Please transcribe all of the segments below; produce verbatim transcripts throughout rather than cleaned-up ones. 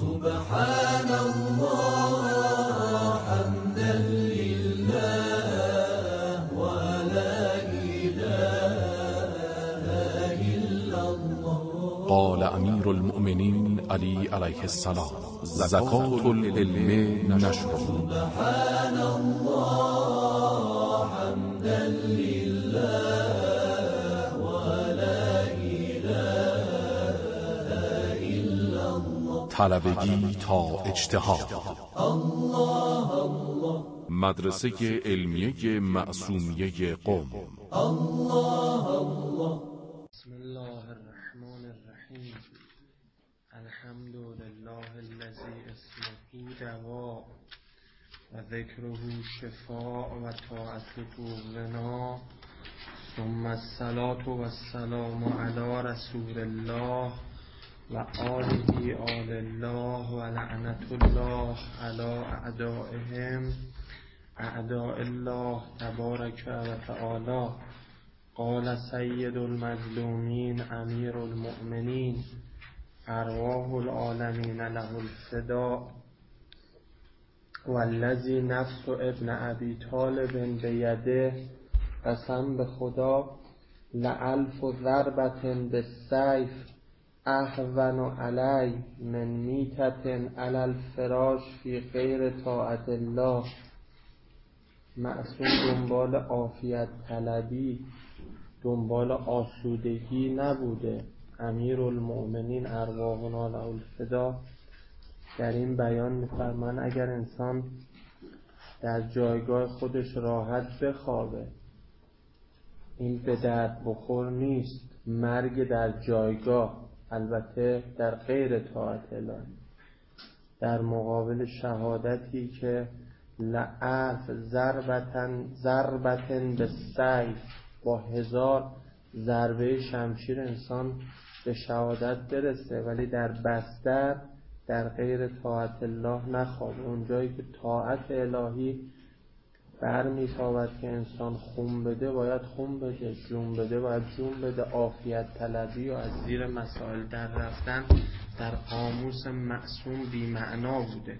سبحان الله حمدا لله ولا إله إلا الله. قال امیر المؤمنین علی علیه السلام: زکات العلم نشر. سبحان الله حمدا لله ولا إله إلا الله. طلبگی تا اجتهاد. الله الله. مدرسه علمیه معصومیه قم. الله الله. بسم الله الرحمن الرحیم. الحمد لله الذی اسمه دوا و ذکره شفاء و طاعته غنا، ثم الصلاة و السلام علی رسول الله و آله آل الله و لعنت الله علی اعدائهم اعداء الله تبارک و تعالی. قال سید المظلومین امیر المؤمنین ارواح العالمین له الفداء والذی نفس ابن ابی طالب بیده، قسم به خدا لألف ضربة بالسیف اهون علی من میتة علی الفراش فی غیر طاعت الله. معصوم دنبال عافیت طلبی، دنبال آسودگی نبوده. امیر المؤمنین ارواحنا له الفداء در این بیان می‌فرمان اگر انسان در جایگاه خودش راحت بخوابه، این به درد بخور نیست. مرگ در جایگاه، البته در غیر طاعت الله، در مقابل شهادتی که لعف ضربتن ضربتن به سیف، با هزار ضربه شمشیر انسان به شهادت برسه، ولی در بستر در غیر طاعت الله نخوابه. اونجایی که طاعت الهی برمی‌تابد که انسان خون بده باید خون بده، جون بده باید جون بده. عافیت طلبی و از زیر مسائل در رفتن در قاموس معصوم بی معنا بوده.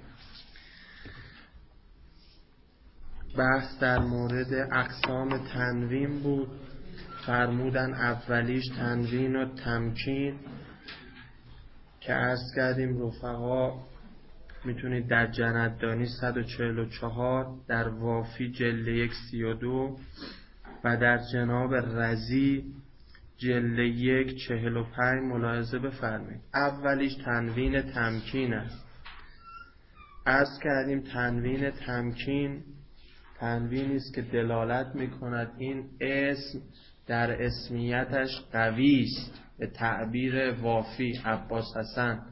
بحث در مورد اقسام تنوین بود. فرمودن اولیش تنوین و تمکین که عرض کردیم رفقا میتونید در جندانی صد و چهل و چهار، در وافی جلد یک سی و دو و در جناب رضی جلد یک چهل و پنج ملاحظه بفرمایید. اولیش تنوین تمکین است. عرض کردیم تنوین تمکین تنوینی است که دلالت میکند این اسم در اسمیتش قوی است. به تعبیر وافی عباس حسن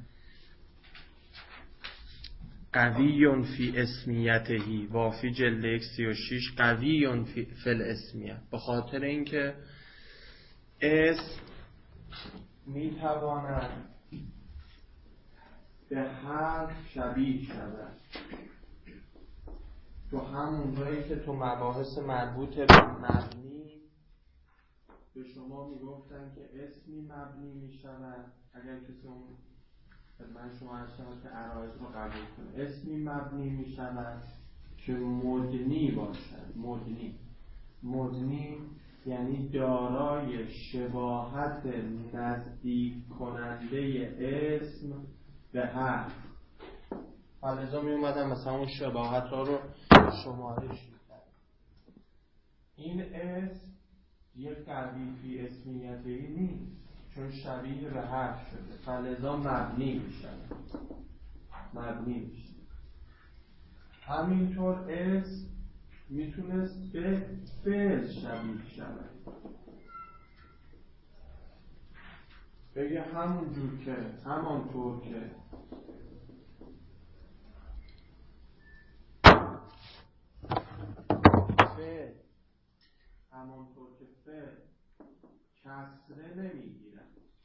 قوی فی اسمیتهی، وافی جلد یک سی و شش، قوی فی الاسمیه، به خاطر اینکه اسم میتواند به حرف شبیه شود. تو همون جایی که تو مباحث مربوط به مبنی به شما میگفتن که اسمی مبنی میشود، اگر کسی اون من شما هستم که عرایض رو قبول کنه، اسمی مبنی میشود که مدنی باشد. مدنی مدنی یعنی دارای شباهت نزدیک کننده اسم به حرف. فلزا می اومدن مثلا اون شباهت ها رو شمارش میدن. این اسم یک قوی فی اسمیتی نیست، چون شبیه به حرف شده، فلزا مبنی میشه. مبنی میشه. همینطور اسم میتونست به فعل شبیه شود. بگه همون جور که همانطور که فعل همانطور که فعل کسره نمیگیرن،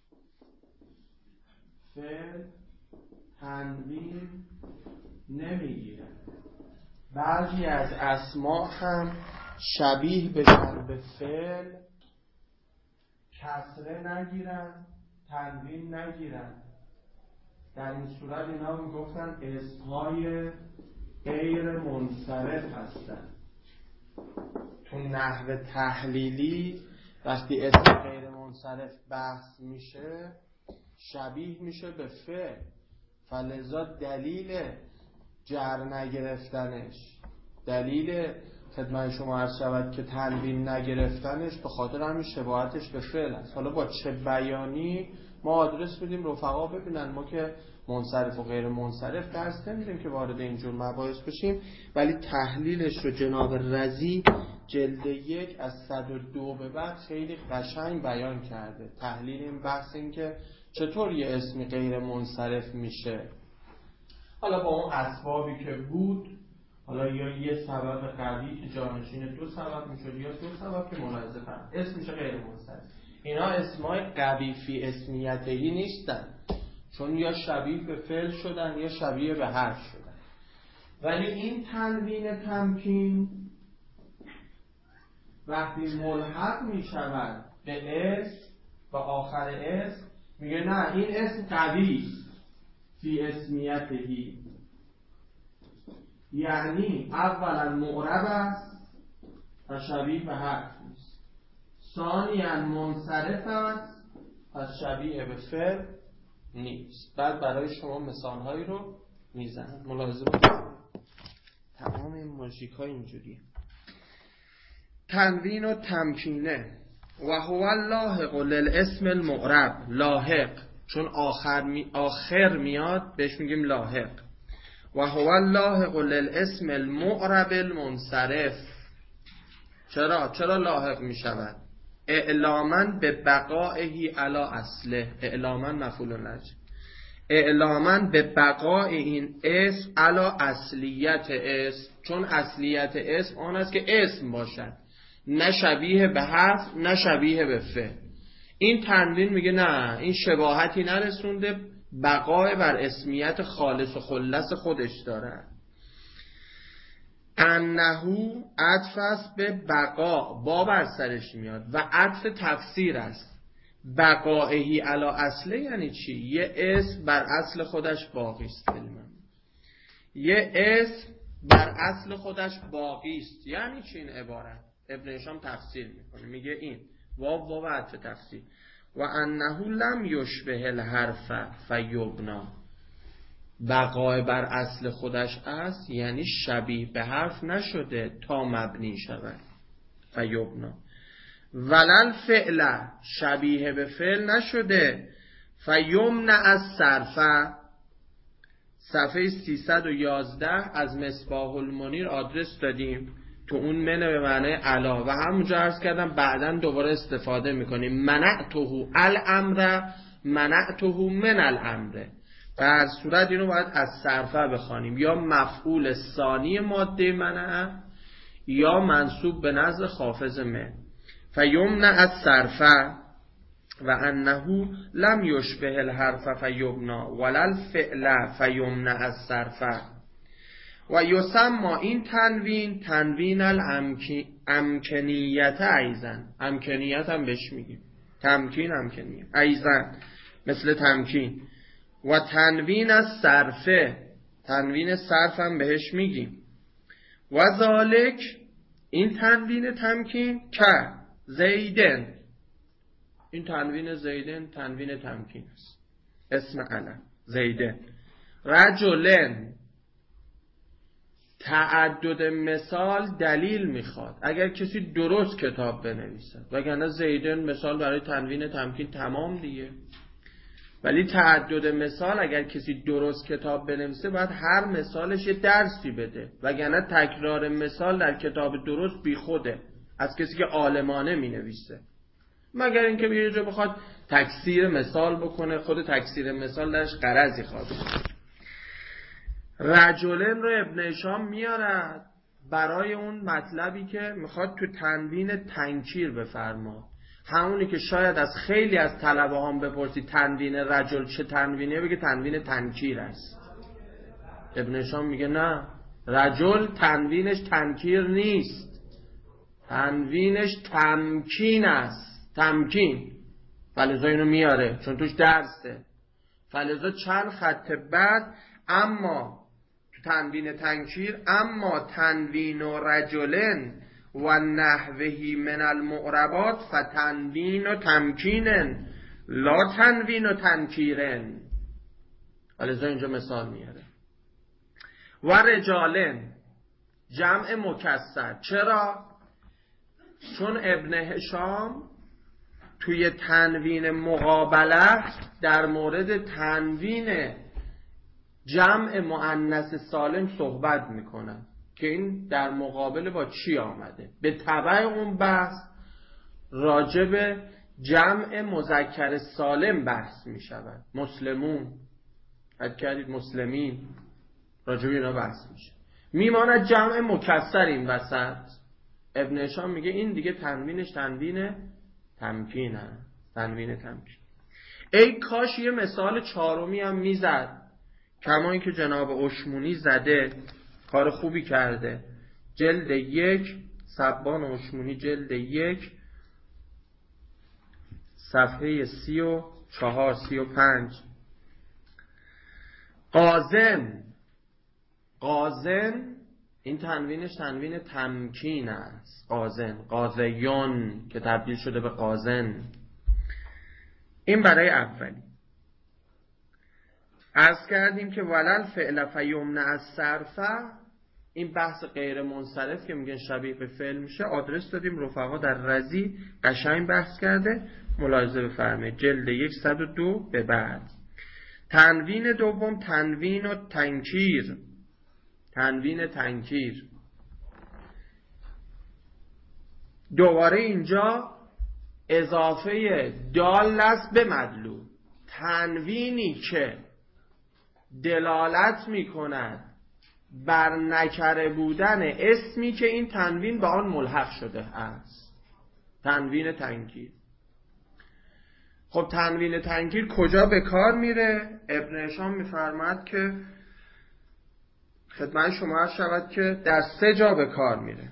فعل تنوین نمیگیرن. بعضی از اسما هم شبیه بشن به فعل، کسره نگیرن، تنوین نگیرن. در این صورت اینا میگفتن اسمهای غیر منصرف هستن. تو نحو تحلیلی وقتی اسم غیر منصرف بحث میشه شبیه میشه به فعل، فلذا دلیل جر نگرفتنش، دلیل خدمت شما عرض شود که تنوین نگرفتنش به خاطر همین شباهتش به فعل است. حالا با چه بیانی ما آدرس بدیم رفقا ببینن، ما که منصرف و غیر منصرف درس نمیدیم که وارد اینجور مباحث بشیم، ولی تحلیلش رو جناب رضی جلد یک از صد و دو به بعد خیلی قشنگ بیان کرده. تحلیل این بحث این که چطور یه اسمی غیر منصرف میشه، حالا با اون اسبابی که بود، حالا یا یه سبب قوی که جانشین دو سبب میشد یا دو سبب که ملاحظه‌اند، اسم میشه غیر منصرف. اینا اسمای قوی فی اسمیتهی نیستن، چون یا شبیه به فعل شدن یا شبیه به حرف شدن. ولی این تنوین تمکین وقتی ملحق میشود به اسم و آخر اسم میگه نه این اسم قوی است فی اسمیتهی، یعنی اولا معرب است و شبیه به حرف نیست، ثانیا منصرف است پس شبیه به فعل نیست. بعد برای شما مثالهایی رو میزنم، ملاحظه بکنید تمام این موژیک ها اینجوریه. تنوین و تمکینه و هو اللاحق للاسم المعرب، لاحق چون آخر, می آخر میاد بهش میگیم لاحق. و هو اللاحق للاسم المعرب المنصرف. چرا؟ چرا لاحق میشود؟ اعلاما به بقائه علی اصله، اعلاما مفعول نجم، اعلاما به بقاء این اسم علی اصلیت اسم، چون اصلیت اسم آن است که اسم باشد، نه شبیه به حرف نه شبیه به فعل. این تنوین میگه نه این شباهتی نرسونده، بقای بر اسمیت خالص و خلص خودش داره. انهو عطف است به بقا، با بر سرش میاد و عطف تفسیر است. بقائهی علی اصله یعنی چی؟ یه اسم بر اصل خودش باقی است. یه اسم بر اصل خودش باقی است یعنی چی این عبارت؟ ابن هشام تفسیر میکنه، میگه این واو واو عطف تفسیر. و انه لم یشبه الحرف فیبنا، بقای بر اصل خودش است یعنی شبیه به حرف نشده تا مبنی شود. فیبنا ولل فعل، شبیه به فعل نشده. فیمنع از صرفه، صفحه سیصد و یازده از مصباح المنیر آدرس دادیم، تو اون منه به معنی علا و همونجا عرض کردم بعداً دوباره استفاده میکنیم. منعته الامر منعته من الامر. در صورت اینو باید از صرفه بخوانیم، یا مفعول ثانی ماده منع یا منصوب به نظر خافض من. فیمنع از صرفه و انه لم یشبه الحرف فیبنا ولل فعل فیمنع از صرفه. و یسمى این تنوین تنوین الامکنیت ایزن، امکنیت هم بهش میگیم، تمکین امکنیت ایزن مثل تمکین. و تنوین از صرفه، تنوین صرف هم بهش میگیم. و ذالک این تنوین تمکین که زیدن، این تنوین زیدن تنوین تمکین است، اسم علم زیدن. رجلن تعدد مثال دلیل میخواد اگر کسی درست کتاب بنویسد، وگرنه زیدن مثال برای تنوین تمکین تمام دیگه. ولی تعدد مثال اگر کسی درست کتاب بنویسه باید هر مثالش یه درسی بده، وگرنه تکرار مثال در کتاب درست بی خوده از کسی که عالمانه می نویسه، مگر اینکه یه جا بخواد تکثیر مثال بکنه، خود تکثیر مثال درش غرضی خواهد. رجلن رو ابن هشام میارد برای اون مطلبی که میخواد تو تنوین تنکیر بفرما، همونی که شاید از خیلی از طلبه هم بپرسی تنوین رجل چه تنوینیه، بگه تنوین تنکیر است. ابن هشام میگه نه، رجل تنوینش تنکیر نیست، تنوینش تمکین است، تمکین. ولی اینو میاره چون توش درسه. فلذا چند خط بعد اما تو تنوین تنکیر اما تنوین و رجلن و نحوهی من المعربات فتنوین و تمکینن لا تنوین و تنکیرن. فلذا اینجا مثال میاره. و رجالن جمع مکسر. چرا؟ چون ابن هشام توی تنوین مقابله در مورد تنوین جمع مؤنث سالم صحبت میکنه که این در مقابله با چی آمده. به تبع اون بحث راجب جمع مذکر سالم بحث میشود. مسلمون حد کردید، مسلمین، راجب اینا بحث میشه. میماند جمع مکسر این وسط. ابن هشام میگه این دیگه تنوینش تنوین تمکینه. تنوین تمکین. ای کاش یه مثال چهارمی هم میزد، کما اینکه جناب اشمونی زده، کار خوبی کرده. جلد یک، سبان اشمونی جلد یک، صفحه سی و چهار سی و پنج. قازن قازن این تنوینش تنوین تمکین است. قازن، قاضیون که تبدیل شده به قازن. این برای اولی. عرض کردیم که ولل فعل فیمنع از صرفه، این بحث غیر منصرف که میگن شبیه به فعل میشه، آدرس دادیم رفقا در رزی قشنگ بحث کرده، ملاحظه بفرمایید جلد یک صد و دو به بعد. تنوین دوم تنوین و تنکیر. تنوین تنکیر دوباره اینجا اضافه دال است به مدلول. تنوینی که دلالت میکند بر نکره بودن اسمی که این تنوین به آن ملحق شده است. تنوین تنکیر. خب تنوین تنکیر کجا به کار میره؟ ابن هشام میفرماد که خدمت شما عرض شود که در سه جا به کار میره.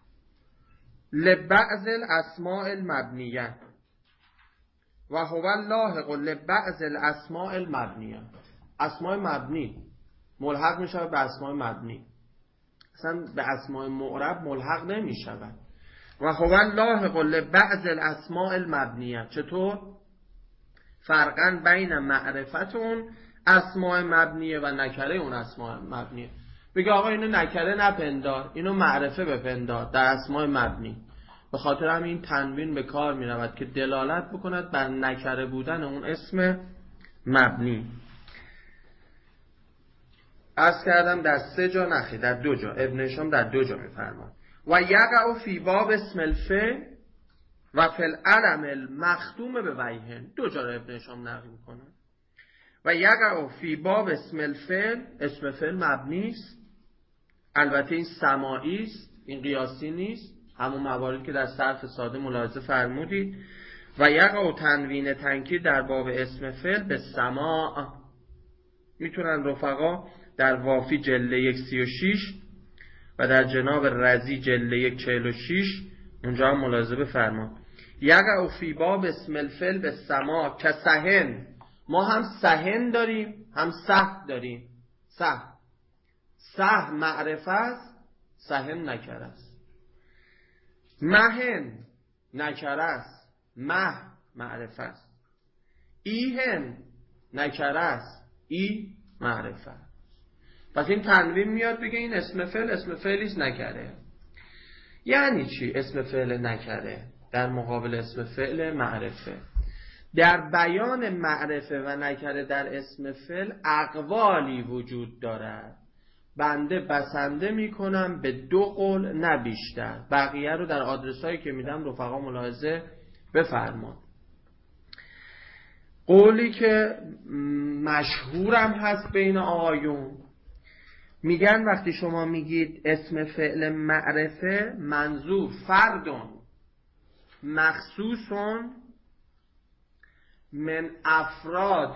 لبعض الاسماء المبنیه و هو لاحق لبعض الاسماء المبنیه. اسماء مبنی ملحق می شود به اسماء مبنی، اصلا به اسماء معرب ملحق نمی شود. و هو لاحق لبعض الاسماء المبنیه. چطور؟ فرقا بین معرفت اون اسماء مبنیه و نکره اون اسماء مبنیه. بگه آقا اینو نکره نپندار، اینو معرفه بپندار در اسماء مبنی. به خاطر همین تنوین به کار می رود که دلالت بکند بر نکره بودن اون اسم مبنی. عرض کردم در سه جا نخی، در دو جا. ابن هشام در دو جا میفرماد. و یقع فی باب اسم الفعل و فی العلم المختوم به وجهین. دو جا را ابن هشام نقل میکنه. و یقع فی باب اسم الفعل، اسم فعل مبنی است، البته این سماعی است، این قیاسی نیست، همون مواردی که در صرف ساده ملاحظه فرمودید. و یقع تنوین تنکیر در باب اسم فعل به سماع. میتونن رفقا در وافی جلد یک سی و شیش و در جناب رزی جلد یک چهل و شیش اونجا هم ملاحظه بفرما. یقع فی باب اسم الفعل به سماع که سهن. ما هم سهن داریم هم سه داریم. سه سه معرفه است، سهن نکره است. مهن نکره است، مه معرفه است. ایهن نکره است، ای معرفه است. پس این تنوین میاد بگه این اسم فعل اسم فعلیش نکره. یعنی چی اسم فعل نکره در مقابل اسم فعل معرفه؟ در بیان معرفه و نکره در اسم فعل اقوالی وجود دارد. بنده بسنده میکنم به دو قول نه بیشتر. بقیه رو در آدرسایی که میدم رفقا ملاحظه بفرمایید. قولی که مشهورم هست بین آقایون، میگن وقتی شما میگید اسم فعل معرفه منظور فردون مخصوصون من افراد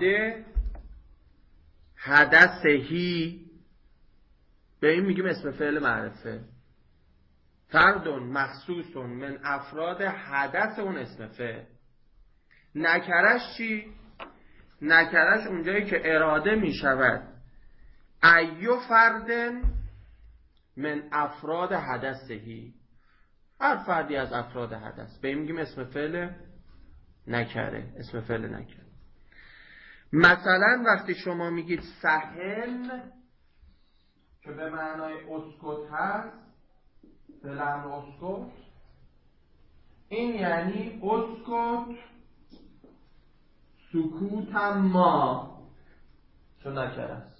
حدثهی، به این میگیم اسم فعل معرفه. فردون مخصوصون من افراد حدث اون اسم فعل. نکرش چی؟ نکرش اونجایی که اراده می شود ایو فردن من افراد حدثهی، هر فردی از افراد حدث، به این میگیم اسم فعل نکره، اسم فعل نکره. مثلا وقتی شما میگید سهل که به معنای اسکت هست، فعل امر اسکت، این یعنی اسکت سکوتم ما، چون نکره است.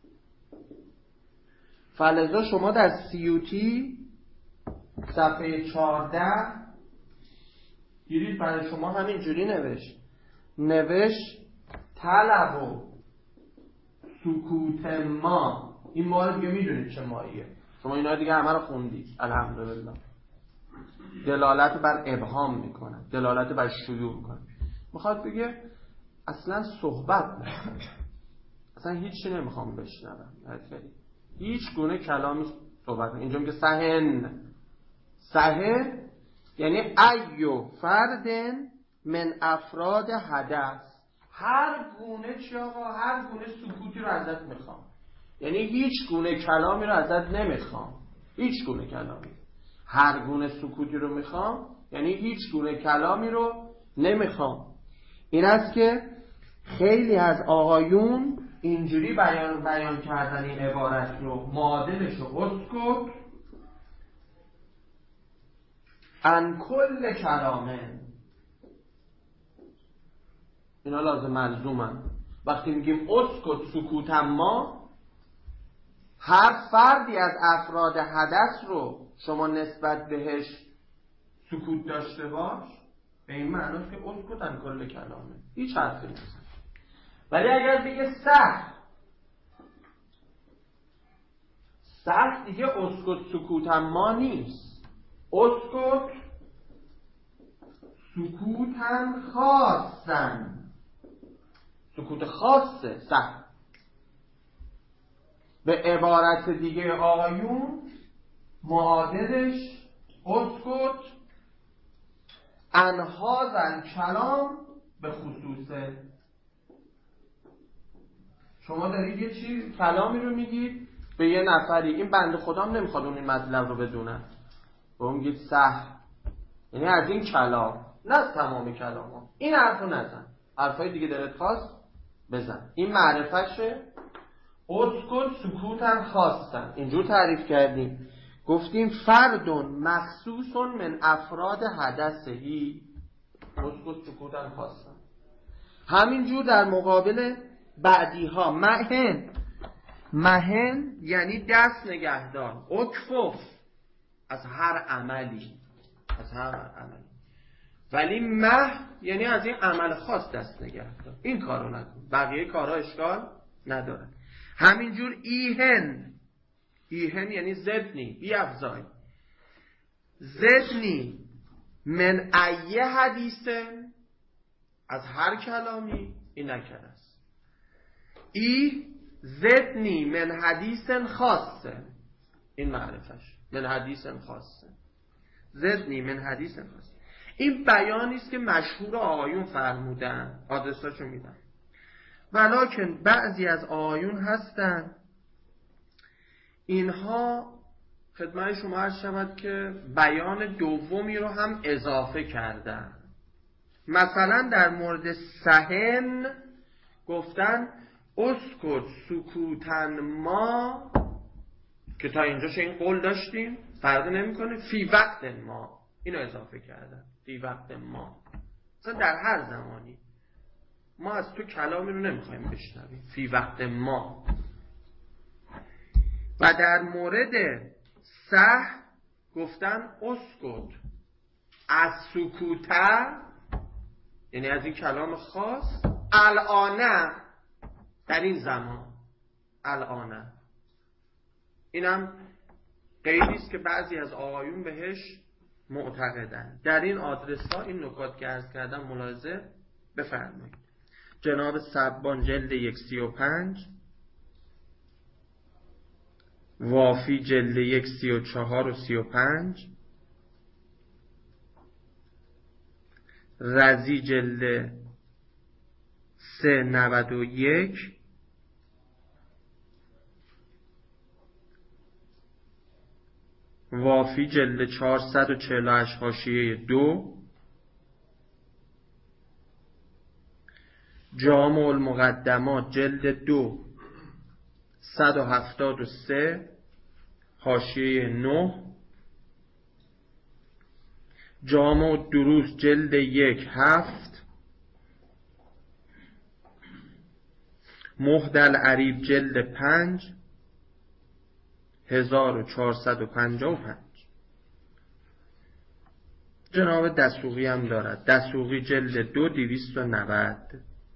فلذا شما در سیوطی صفحه چهارده گیرید برای شما همینجوری نوشت نوشت طلب و سکوت ما. این ما رو دیگه میدونید چه ماییه، شما اینا دیگه همه رو خوندید الحمدلله. دلالت بر ابهام میکنه، دلالت بر شیوع میکنه. میخواد بگه اصلا صحبت نکنم، اصلا هیچی نمیخوام بشنوم، هیچ گونه کلامی صحبت نکنم. اینجا میگه سهن، سهن یعنی ایو فردن من افراد حدث، هر گونه چی آقا، هر گونه سکوتی رو ازت میخوام، یعنی هیچ گونه کلامی رو ازت نمیخوام، هیچ گونه کلامی، هر گونه سکوتی رو میخوام یعنی هیچ گونه کلامی رو نمیخوام. این است که خیلی از آقایون اینجوری بیان بیان کردن این عبارت رو، معادلش رو اسکت ان کل کلامه، اینا لازم ملزومن. وقتی میگیم اسکت سکوتم ما، هر فردی از افراد حدث رو شما نسبت بهش سکوت داشته باش، به این معناست که اسکت ان کل کلامه، هیچ حرفی نزن. ولی اگر بگه سه سه دیگه اسکت سکوتم ما نیست، اسکت سکوتن خاصن، سکوت خاصه سه. به عبارت دیگه آقایون معادلش اسکت انهازن کلام به خصوصه. شما دارید یه چیز کلامی رو میگید به یه نفری، این بنده خودم نمیخواد اون این مطلب رو بدونه، به اون میگید صح، یعنی از این کلام، نه از تمام کلام ها، این حرف رو نزن، حرفای دیگه دلت خواست بزن. این معرفشه. اسکت سکوتن خواستن، اینجور تعریف کردیم، گفتیم فردون مخصوصون من افراد حدثهی، اسکت سکوتن خواستن. همینجور در مقابل بعدی ها مهن، مهن یعنی دست نگهدار، اکفف از هر عملی، از هر عملی، ولی مه یعنی از این عمل خاص دست نگهدار، این کارو نکن، بقیه کارها اشکال نداره. همینجور ایهن، ایهن یعنی زدنی، بیافزای، زدنی من ایه حدیثن، از هر کلامی، این نکره است. ای زدنی من حدیثن خاصه، این معرفش، من حدیثن خاصه، زدنی من حدیثن خاصه. این بیانی است که مشهور آقایون فرمودن، آدرساشو میدن. ولکن بعضی از آقایون هستن اینها خدمت شما عرض شود که بیان دومی رو هم اضافه کردن. مثلا در مورد سهن گفتن اسکت سکوتن ما، که تا اینجاش این قول داشتیم فرق نمیکنه، فی وقت ما، اینو اضافه کردن، فی وقت ما، مثلا در هر زمانی ما از تو کلامی رو نمیخوایم بشنویم، فی وقت ما. و در مورد سه گفتن اسکت از سکوته، یعنی از این کلام خاص، الانه، در این زمان، الانه. اینم قیدی است که بعضی از آقایون بهش معتقدن. در این آدرس ها این نکات که عرض کردم ملاحظه بفرمایید. جناب سبان جلد یک سی و پنج، وافی جلد یک سی و چهار و سی و پنج، رزی جلد سه نود و یک وافی جلد چهارصد و چهل و هشت حاشیه دو، جامع المقدمات جلد دو صد و هفتاد و سه حاشیه نه، جامع الدروس جلد یک هفت، مهد العریب جلد پنج هزار و چهارصد و پنجاه و پنج. جناب دسوقی هم دارد، دسوقی جلد دو دویست و نود.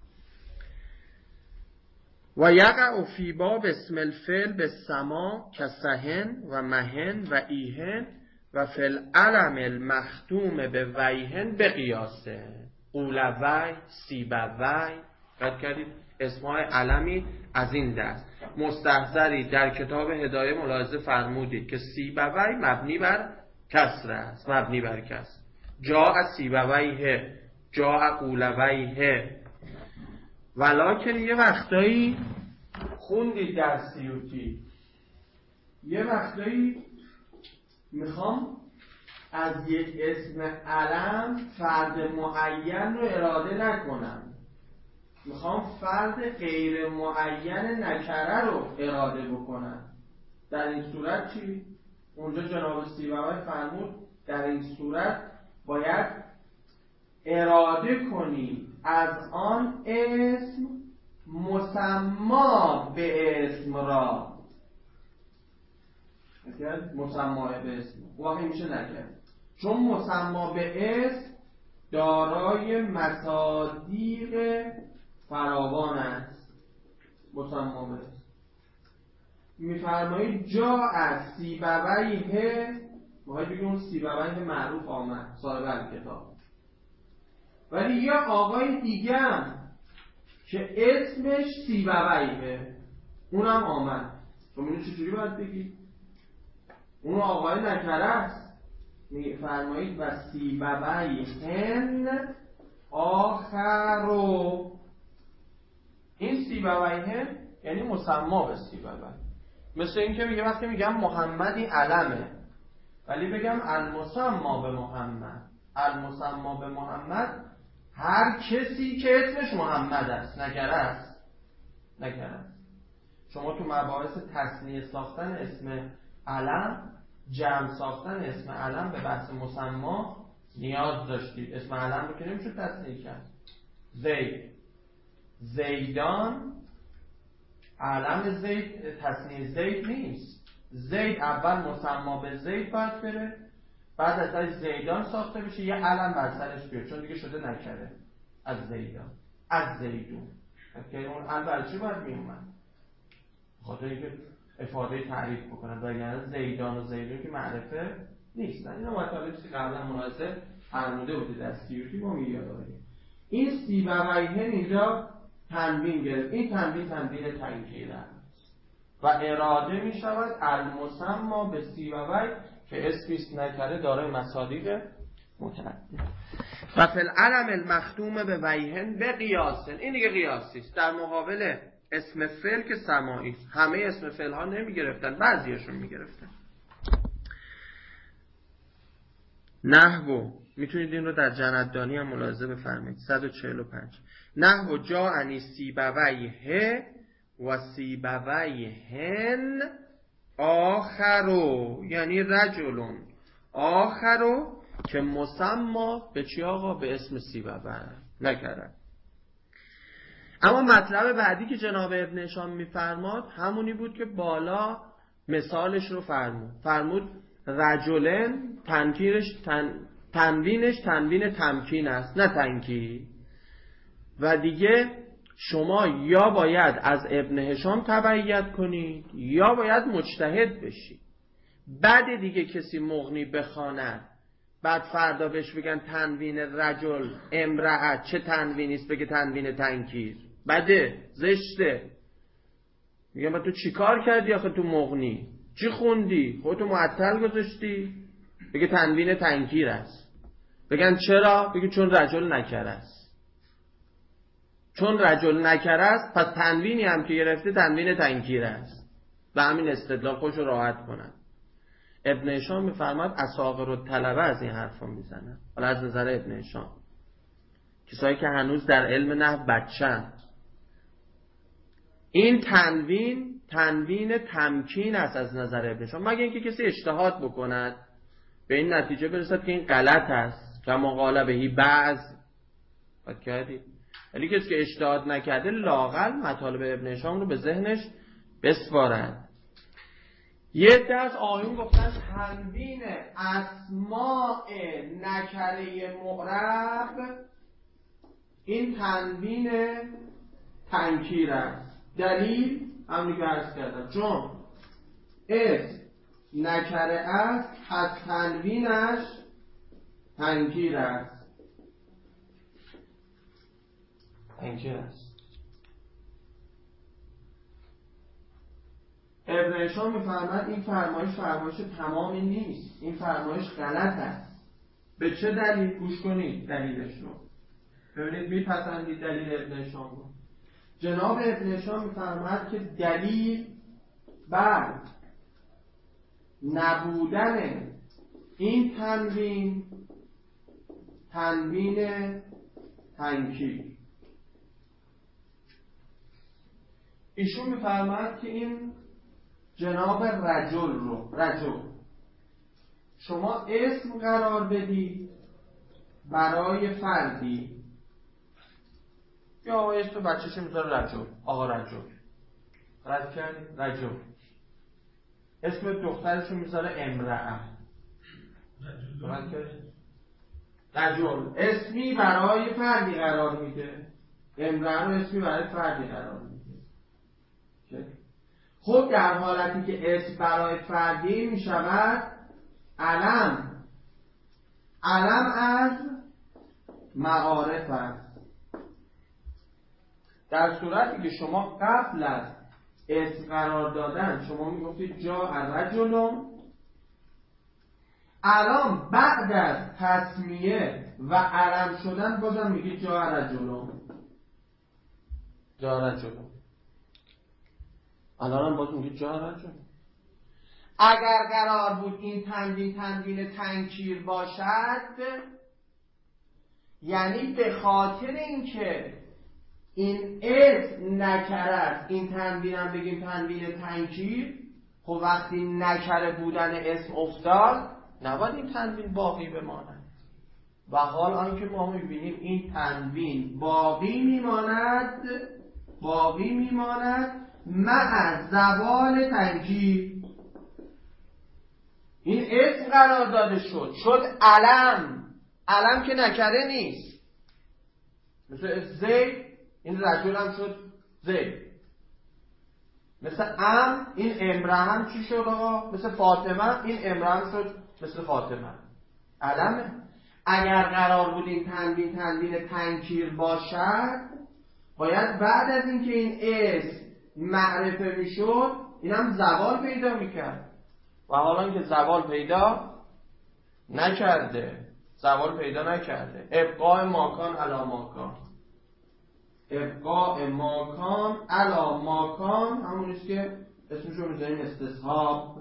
و یقع فی باب اسم الفعل به سما کسهن و مهن و ایهن و فی العلم المختوم به ویهن به قیاسه قولوی سیبوی. قد کردید اسمای علمی از این دست مستحضری در کتاب هدایه ملاحظه فرمودید که سیبوی مبنی بر کسر است، مبنی بر کسر. جا سیبویه جا قولویه. ولکن یه وقتایی خوندید در سیوطی، یه وقتایی میخوام از یک اسم علم فرد معین رو اراده نکنم، میخوام فرد غیر معین نکره رو اراده بکنم. در این صورت چی؟ اونجا جناب سیبوی فرمود در این صورت باید اراده کنی از آن اسم مسما به اسم را. مسما به اسم واقعی میشه نکرد، چون مسما به اسم دارای مصادیق فراوان است. مسما به اسم میفرمایید جا از سیبویه، باید بگیم اون سیبویه معروف آمد صاحب کتاب، ولی یه آقای دیگه هم که اسمش سیبویه اونم آمد. شما اینو چجوری باید بگید؟ اون آقای نکره است. میفرمایید و سیبویهن آخرو. این سیبویهن یعنی مسما به سیبوی. مثل این که میگه وقتی میگم محمدی علمه ولی بگم المسما به محمد، المسما به محمد هر کسی که اسمش محمد است، نکره است، نکره است. شما تو مباحث تثنیه ساختن اسم علم، جمع ساختن اسم علم به بحث مسما نیاز داشتید. اسم علم رو که نمیشه تثنیه کرد. زید، زیدان، علم زید تثنیه زید نیست. زید اول مسما به زید باید بره، بعد از زیدان ساخته بشه یه علم بر سرش بیاد، چون دیگه شده نکره. از زیدان، از زیدون، که اون علم برای چی باید میومد؟ خاطر اینکه افاده تعریف بکنن، وگرنه زیدان و زیدون که معرفه نیستن. اینا مطالبی که قبلا ملاحظه فرموده بودید از سیوطی ما میادیم. این سیبویهن اینجا تنوین گرفت، این تنوین تنوین تنکیر است و اراده می شود المسما به سیبوی که اسمیست نکره دارای مصادیق متعدد. و فی العلم المختوم به ویهن به قیاسن. این دیگه قیاسی است در مقابل اسم فعل که سماعی است. همه اسم فعل ها نمی گرفتن، بعضیاشون می گرفتن. نحو میتونید این رو در جندانی هم ملاحظه بفرمایید. صد و چهل و پنج نحو جاءنی سیبویه و سیبویهن آخرو، یعنی رجلون آخرو که مسما به چی آقا؟ به اسم سیبوی نکرد. اما مطلب بعدی که جناب ابن هشام میفرماد همونی بود که بالا مثالش رو فرمود. فرمود رجلن تنکیرش تن... تنوینش تنوین تمکین است نه تنکیر. و دیگه شما یا باید از ابن هشام تبعیت کنید یا باید مجتهد بشید. بعد دیگه کسی مغنی بخواند بعد فردا بهش بگن تنوین رجل امرأت چه تنوینی است بگه تنوین تنکیر، بده، زشته. میگم تو چی کار کردی آخه تو مغنی؟ چی خوندی؟ خودتو معطل گذاشتی؟ بگه تنوین تنکیر است. بگن چرا؟ بگه چون رجل نکره است. چون رجل نکره است پس تنوینی هم که گرفته تنوین تنکیر است. و همین استدلال خوش رو راحت کنن. ابن هشام میفرماد اساغر الطلبه از این حرفا میزنن. حالا از نظر ابن هشام کسایی که هنوز در علم نحو بچه‌اند، این تنوین تنوین تمکین است از نظر ابن هشام، مگه اینکه کسی اجتهاد بکند به این نتیجه برسد که این غلط است، کما قال بهی بعض فکر کردید. ولی کسی که اجتهاد نکرده لااقل مطالب ابن هشام رو به ذهنش بسپارد. یه عده از آیون گفتن تنوین اسماء نکره معرب این تنوین تنکیر است. دلیل همونی که عرض کردم، چون اسم نکره است پس تنوینش تنکیر است. تنکیر است. ابن هشام میفرماد این فرمایش فرمایش تمامی نیست، این فرمایش غلط است. به چه دلیل؟ گوش کنید دلیلش رو ببینید، میپسندید دلیل ابن هشام رو. جناب ابن هشام میفرماد که دلیل بر نبودن این تنوین تنوین تنکیر، ایشون میفرماد که این جناب رجل رو رجل شما اسم قرار بدید برای فردی، یا اسم بچه‌ش میذاره رجل، آقا رجل، رد کردید رجل. اسم دخترش میذاره امرأه، رد کردید رجل. اسمی برای فردی قرار میده، امرأه رو اسمی برای فردی قرار میده. خب در حالتی که اسم برای فردی می شود علم علم از معارف است. در صورتی که شما قبل از اسم قرار دادن شما می گفتید جا الرجل، الان بعد از تسمیه و علم شدن بازم میگید جا الرجل جا الرجل. الان هم باز میگه جا رجل. اگر قرار بود این تنوین تنوین تنکیر باشد، یعنی به خاطر اینکه این اسم نکره است این تنوین هم بگیم تنوین تنکیر، خب وقتی نکره بودن اسم افتاد نباید این تنوین باقی بماند. و حال آنکه ما میبینیم این تنوین باقی میماند باقی میماند مع زوال تنکیر. این اسم قرار داده شد شد علم، علم که نکره نیست، مثل زید این رجل هم شد زید، مثل ام این امرأه هم چی شد آقا؟ مثل فاطمه این امرأه هم شد مثل فاطمه، علمه. اگر قرار بود این تنوین تنوین تنکیر باشد باید بعد از اینکه این اسم معرفه میشد این هم زوال پیدا میکرد، و حالا که زوال پیدا نکرده زوال پیدا نکرده. ابقاء ماکان علی ماکان، ابقاء ماکان علی ماکان همونیست که اسمشو میذاریم استصحاب.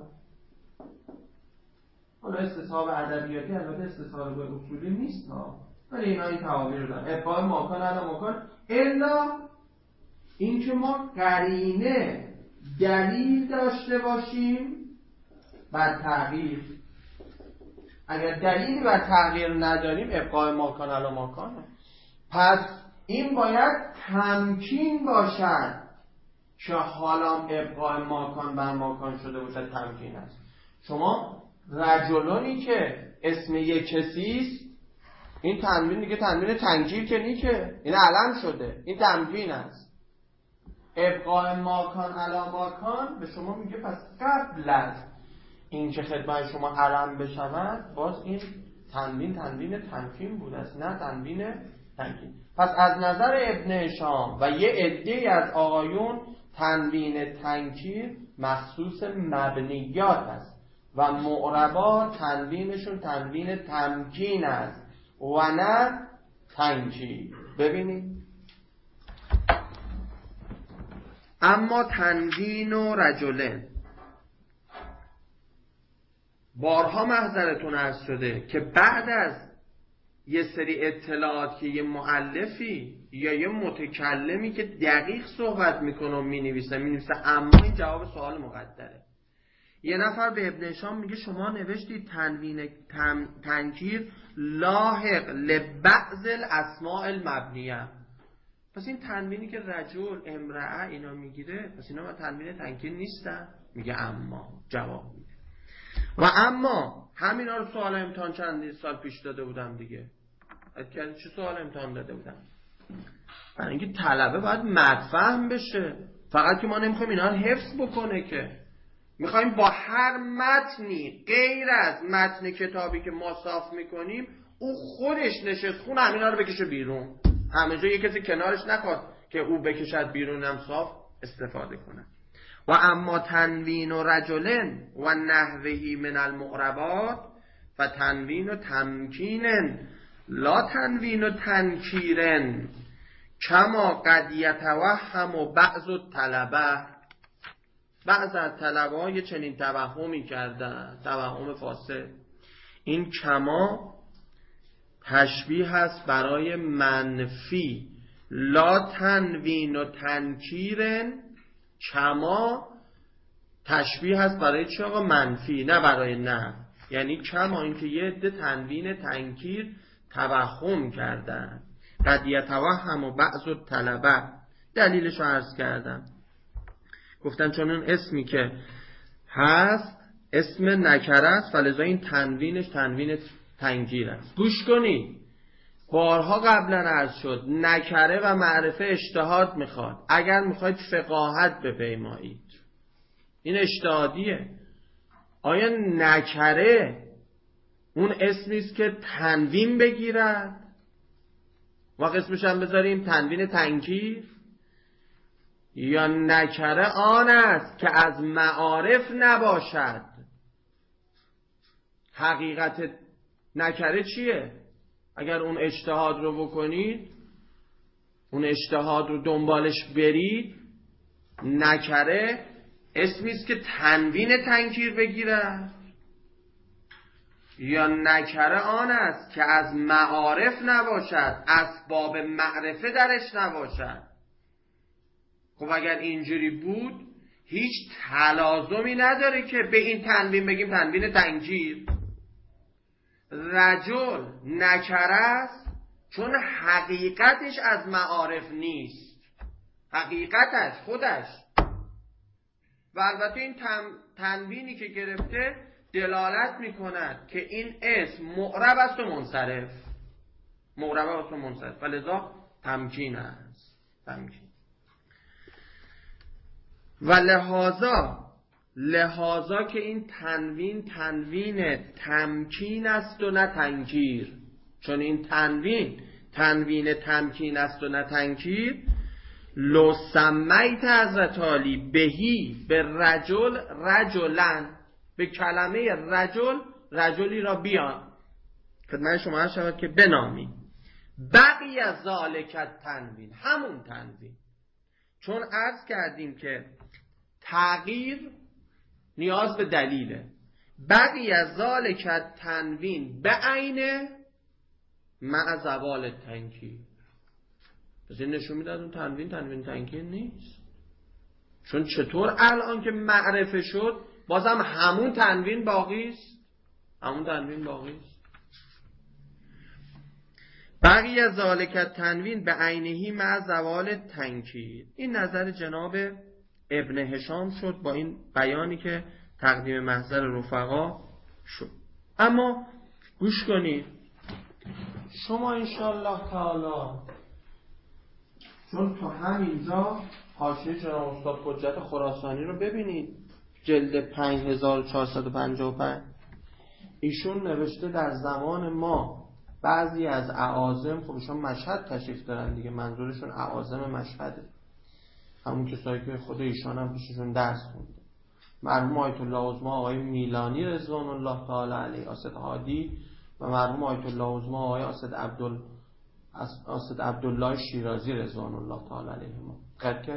حالا استصحاب ادبیاتی البته استصحاب به اصولی نیست ها، ولی اینا این تعابیر رو دارن. ابقاء ماکان علی ماکان الا این که ما قرینه دلیل داشته باشیم بر تغییر. اگر دلیلی بر تغییر نداریم ابقاء ماکان علی ماکانه. پس این باید تمکین باشد که حالا ابقاء ماکان بر ماکان شده باشد تمکین است. شما رجلونی که اسم یک کسیست این تنوین دیگه تنوین تنکیر که نی که، این علم شده، این تمکین است. ابقاء ماکان علی ماکان به شما میگه پس قبل از این که خدمت شما علم بشود باز این تنوین تنوین تمکین بود است، نه تنوین تنکین. پس از نظر ابن هشام و یه عده‌ای از آقایون تنوین تنکیر مخصوص مبنیات است و معربات تنوینشون تنوین تمکین است و نه تنکیر. ببینید اما تنوین و رجلن، بارها محضرتون عرض شده که بعد از یه سری اطلاعات که یه مؤلفی یا یه متکلمی که دقیق صحبت میکنه و مینویسه مینویسه اما این جواب سوال مقدره. یه نفر به ابن هشام میگه شما نوشتید تنوین تم، تنکیر لاحق لبعض الاسماء المبنیه، پس این تنوینی که رجل امرأه اینا میگیره پس اینا تنوین تنکیر نیستن؟ میگه اما، جواب میده. و اما همینا رو سوال امتحان چندین سال پیش داده بودم دیگه. چه سوال امتحان داده بودم؟ برای اینکه طلبه باید مدفهم بشه، فقط که ما نمیخوایم اینا رو حفظ بکنه، که میخوایم با هر متنی غیر از متن کتابی که ما صاف میکنیم او خودش نشست خون همینا رو بکشه بیرون، همه جا یه کسی کنارش نخواد که او بکشد بیرون هم صاف استفاده کنه. و اما تنوین و رجلن و نحوهی من المعربات و تنوین و تمکینن لا تنوین و تنکیرن کما قد یتوهم و بعض الطلبه، بعض از طلبه ها یه چنین توهمی کردن، توهم فاسد. این کما تشبیه هست برای منفی، لا تنوین و تنکیرن، کما تشبیه هست برای چی آقا؟ منفی، نه برای نه. یعنی کما این که یه عده تنوین تنکیر توهم کردن. قد یتوهم و بعض الطلبه، دلیلش رو عرض کردم، گفتن چون اون اسمی که هست اسم نکره است فلذا این تنوینش تنوین تنکیر است. گوش کنید، بارها قبلا عرض شد نکره و معرفه اجتهاد میخواد. اگر میخواید فقاهت بپیمایید این اجتهادیه. آیا نکره اون اسمی است که تنوین بگیرد و اسمش هم بذاریم تنوین تنکیر، یا نکره آن است که از معارف نباشد؟ حقیقت نکره چیه؟ اگر اون اجتهاد رو بکنید، اون اجتهاد رو دنبالش برید، نکره اسمی است که تنوین تنکیر بگیره، یا نکره آن است که از معارف نباشد، اسباب معرفه درش نباشد. خب اگر اینجوری بود هیچ تلازمی نداره که به این تنوین بگیم تنوین تنکیر. رجل نکره است چون حقیقتش از معارف نیست، حقیقتش خودش. و البته این تنوینی که گرفته دلالت میکند که این اسم معرب است و منصرف، معرب است و منصرف، ولذا تمکین است، تمکین. و لحاظا لحاظا که این تنوین تنوین تمکین است و نه تنکیر، چون این تنوین تنوین تمکین است و نه تنکیر، لو سمیت حضرت عالی بهی به رجل رجلن، به کلمه رجل رجلی را بیان خدمت شما عرض شود که بنامی بقی از ذالکت تنوین، همون تنوین. چون عرض کردیم که تغییر نیاز به دلیله. بقی از ذالکت تنوین به عین مع زوال تنکیر، پس این نشون میداد اون تنوین تنوین تنکیر نیست. چون چطور الان که معرفه شد بازم همون تنوین باقی است، همون تنوین باقی است. بقی از ذالکت تنوین به عینهی مع زوال تنکیر. این نظر جناب ابن هشام شد با این بیانی که تقدیم محضر رفقا شد. اما گوش کنید، شما انشاءالله تعالی چون تو همینجا حاشیه جناب استاد حجت خراسانی رو ببینید، جلد پنج هزار و چهارصد و پنجاه و پنج، ایشون نوشته در زمان ما بعضی از اعاظم، خب ایشون مشهد تشریف دارن دیگه، منظورشون اعاظم مشهده، همون کسایی که خود ایشان هم پیششون درس خونده، مرحوم آیت الله عظما آقای میلانی رضوان الله تعالی علیه، اسد هادی، و مرحوم آیت الله عظما آقای اسد عبدال اسد عبدالله شیرازی رضوان الله تعالی علیه ما.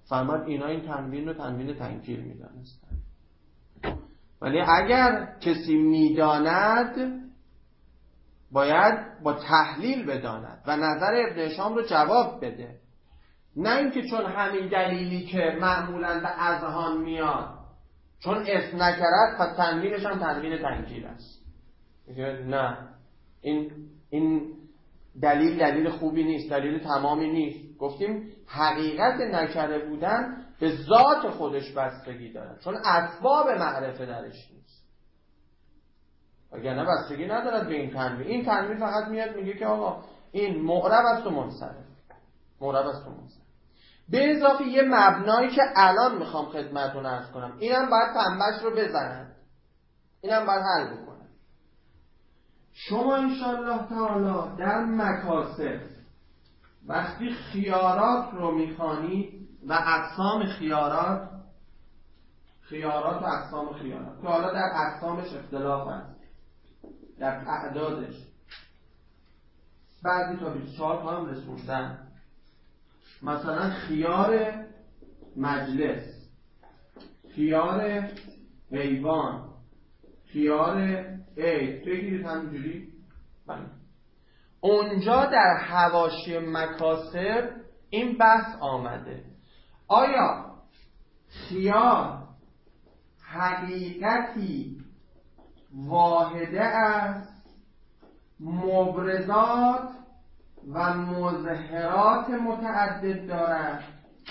فرمود اینا این تنوین رو تنوین تنکیر میدانستن. ولی اگر کسی میداند باید با تحلیل بداند و نظر ابن هشام رو جواب بده، نه اینکه چون همین دلیلی که معمولاً به اذهان میاد چون اسم نکرد پس تنوینش هم تنوین تنکیر است. نه، این این دلیل دلیل خوبی نیست، دلیل تمامی نیست. گفتیم حقیقت نکره بودن به ذات خودش بستگی داره، چون اسباب معرفه درش نیست، وگرنه بستگی ندارد به این تنوین. این تنوین فقط میاد میگه که آقا این معرب است و منصرف، معرب است و منصرف. به اضافه یه مبنایی که الان میخوام خدمتتون عرض کنم، اینم باید پنبهش رو بزنن، اینم باید حل بکنن. شما انشالله تعالی در مکاسب وقتی خیارات رو میخوانید و اقسام خیارات، خیارات و اقسام خیارات که حالا در اقسامش اختلاف هست، در اعدادش بعضی تا بیست و چهار تا هم رسوندن. مثلا خیار مجلس، خیار حیوان، خیار عید بگیرید همینجوری. بله. اونجا در حواشی مکاسب این بحث آمده، آیا خیار حقیقتی واحده است، مبرزات و مظهرات متعدد دارد؟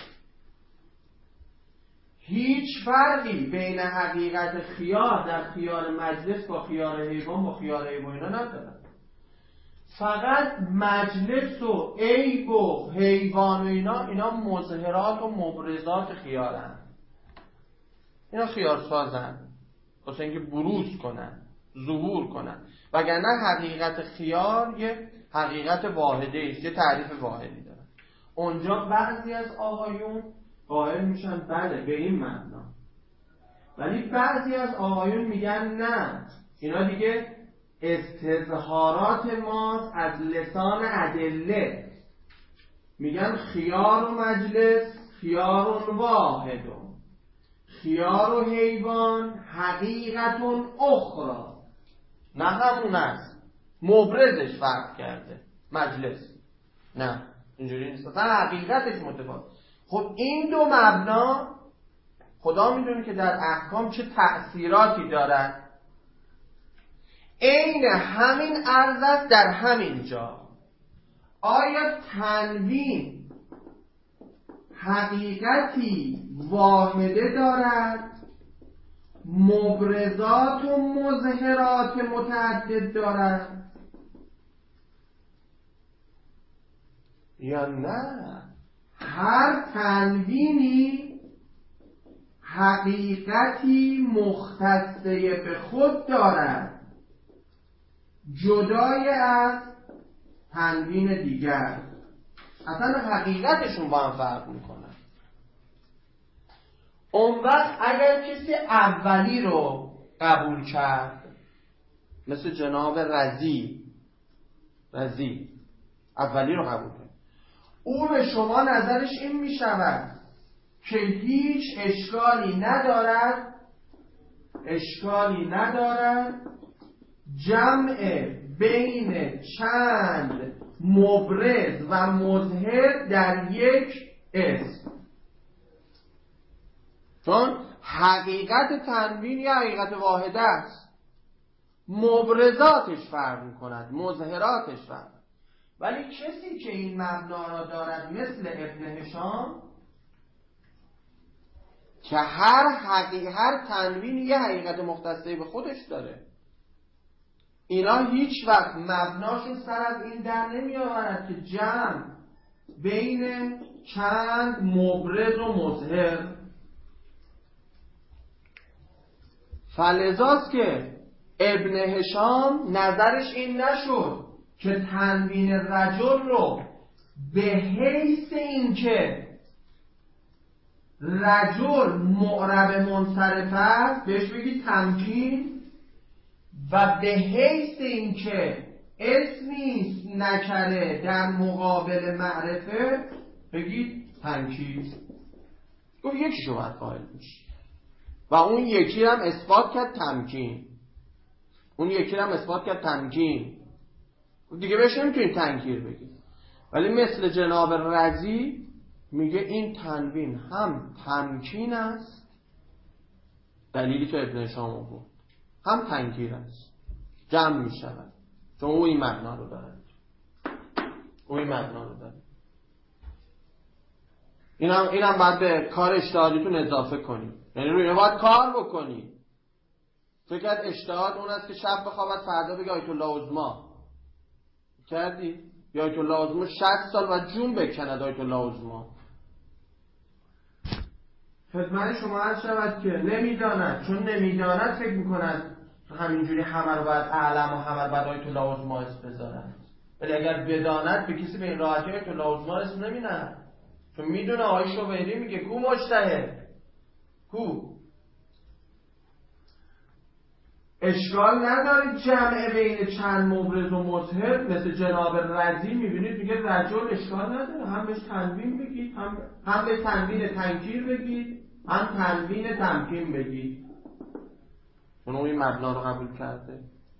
هیچ فرقی بین حقیقت خیار در خیار مجلس با خیار حیوان با خیار حیوان اینا ندارد. فقط مجلس و عیب و حیوان و اینا اینا مظهرات و مبرزات خیارن، اینا خیار سازن واسه اینکه بروز کنن، ظهور کنن، وگرنه حقیقت خیار یه حقیقت واحده است، یه تعریف واحدی داره. اونجا بعضی از آقایون قائل میشن بله به این معنا، ولی بعضی از آقایون میگن نه، اینا دیگه استظهارات ماست از لسان ادله. میگن خیار و مجلس خیار واحد، خیار و حیوان حقیقت اخرى، نه همون است، مبرزش فرق کرده مجلس، نه اینجوری نیست، اصلا حقیقتش متفاوت. خب این دو مبنا خدا میدونه که در احکام چه تأثیراتی دارن. عین همین عرض است در همین جا. آیا تنوین حقیقتی واحده دارد، مبرزات و مظهرات متعدد دارد، یا نه هر تنوینی حقیقتی مختصه به خود دارد جدای از تنوین دیگر؟ اصلا حقیقتشون با هم فرق میکنن. اون وقت اگر کسی اولی رو قبول کرد مثل جناب رضی، رضی اولی رو قبول کرد، او به شما نظرش این میشود که هیچ اشکالی ندارد، اشکالی ندارد جمع بین چند مبرز و مظهر در یک اسم، چون حقیقت تنوین یا حقیقت واحده است، مبرزاتش فرق می‌کند، مظهراتش فرق. ولی کسی که این مبنا را دارد مثل ابن هشام که هر حقیقت هر تنوین یه حقیقت مختصه به خودش داره، اینا هیچ وقت مبناشون سر از این در نمی آورد که جمع بین چند مبرز و مظهر. فلذاست که ابن هشام نظرش این نشد که تنوین رجل رو به حیث این که رجل معرب منصرف است بهش بگید تمکین، و به حیث این که اسمی نکره در مقابل معرفه بگید تنکیر. گفت یکیشو باید قائل بشی و اون یکی هم اثبات کرد تمکین. اون یکی هم اثبات کرد تمکین. دیگه بهش نمیتونید تنکیر بگید. ولی مثل جناب رضی میگه این تنوین هم تمکین است، دلیلی که ابن هشام آورد، هم تنکیر است، جمع میشود، چون او این معنا رو داره. او این معنا رو داره. اینم اینم باید به کار اجتهادیتون اضافه کنید. یعنی روی اینو باید کار بکنید. فکر اجتهاد اون است که شب بخوابد فردا بگه آیت الله عظما کردی؟ یا آیت الله عظما شصت سال و جون بکند آیت الله عظما. خدمت شما عرض شود که نمیداند، چون نمیداند فکر میکند همینجوری همه رو باید اعلم و همه رو باید آیت الله عظما اسم بذارد. ولی اگر بداند به کسی به این راحتی آیت الله عظما اسم نمینهد، چون میدونه آقای شویری میگه کو مجتهد کو. اشکال ندارید جمع بین چند مبرز و مظهر مثل جناب رضی میبینید میگه رجل، اشکال نداره هم بهش تنوین بگید، هم هم به تنوین تنکیر بگید، هم تنوین تمکین بگید. چون اون این مبنا رو قبول کرده.